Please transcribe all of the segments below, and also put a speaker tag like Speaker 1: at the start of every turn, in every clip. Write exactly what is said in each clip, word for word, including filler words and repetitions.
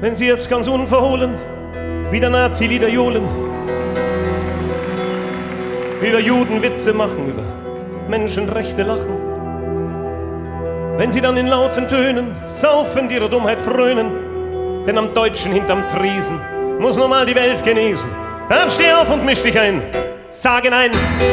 Speaker 1: Wenn sie jetzt ganz unverhohlen wieder Nazi-Lieder johlen, über Judenwitze machen, über Menschenrechte lachen, wenn sie dann in lauten Tönen saufend ihrer Dummheit frönen, denn am Deutschen hinterm Triesen muss nun mal die Welt genesen, dann steh auf und misch dich ein, sage nein.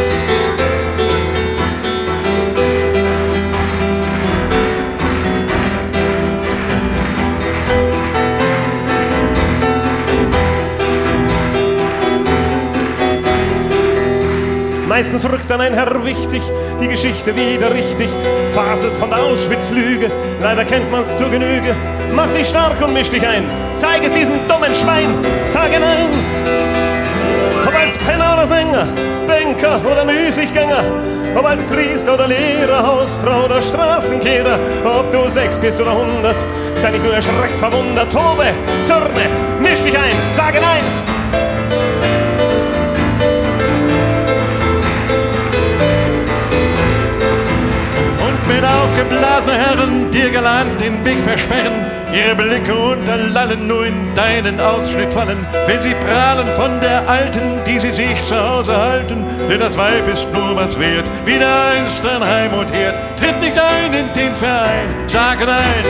Speaker 1: Meistens rückt dann ein Herr wichtig die Geschichte wieder richtig, faselt von der Auschwitz-Lüge, leider kennt man's zur Genüge. Mach dich stark und misch dich ein, zeig es diesem dummen Schwein, sage nein. Ob als Penner oder Sänger, Banker oder Müßiggänger, ob als Priester oder Lehrer, Hausfrau oder Straßenkehrer, ob du sechs bist oder hundert, sei nicht nur erschreckt verwundert, tobe, zürne, misch dich ein, sage nein.
Speaker 2: Mit aufgeblasenen Herren dir galant den Weg versperren, ihre Blicke unter Lallen nur in deinen Ausschnitt fallen, wenn sie prahlen von der Alten, die sie sich zu Hause halten, denn das Weib ist nur was wert, wieder einst an Heim und Herd, tritt nicht ein in den Verein, sage nein.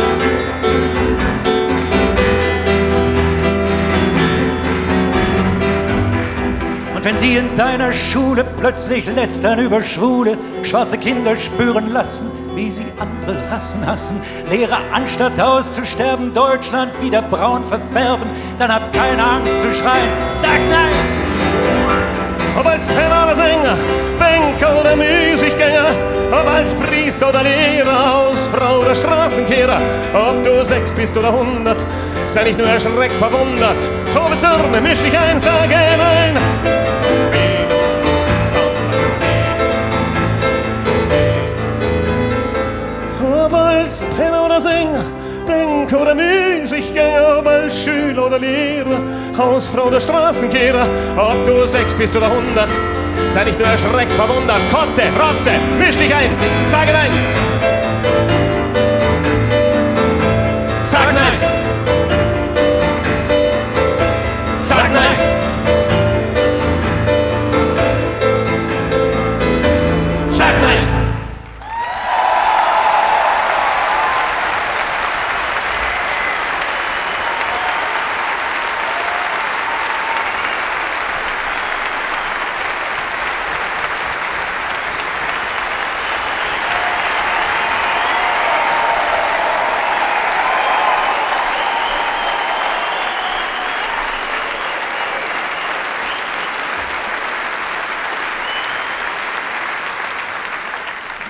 Speaker 3: Und wenn sie in deiner Schule plötzlich lästern über Schwule, schwarze Kinder spüren lassen, wie sie andere Rassen hassen, Lehrer anstatt auszusterben, Deutschland wieder braun verfärben, dann hab keine Angst zu schreien, sag nein!
Speaker 1: Ob als Penner oder Sänger, Banker oder Müßiggänger, ob als Priester oder Lehrer, Hausfrau oder Straßenkehrer, ob du sechs bist oder hundert, sei nicht nur erschreckt verwundert, tobe zürne, misch dich ein, sage nein! Ob als Penner oder Sänger, Banker oder Müßiggänger, ob als Schüler oder Lehrer, Hausfrau oder Straßenkehrer, ob du sechs bist oder hundert, sei nicht nur erschreckt verwundert, kotze, rotze, misch dich ein, sage nein!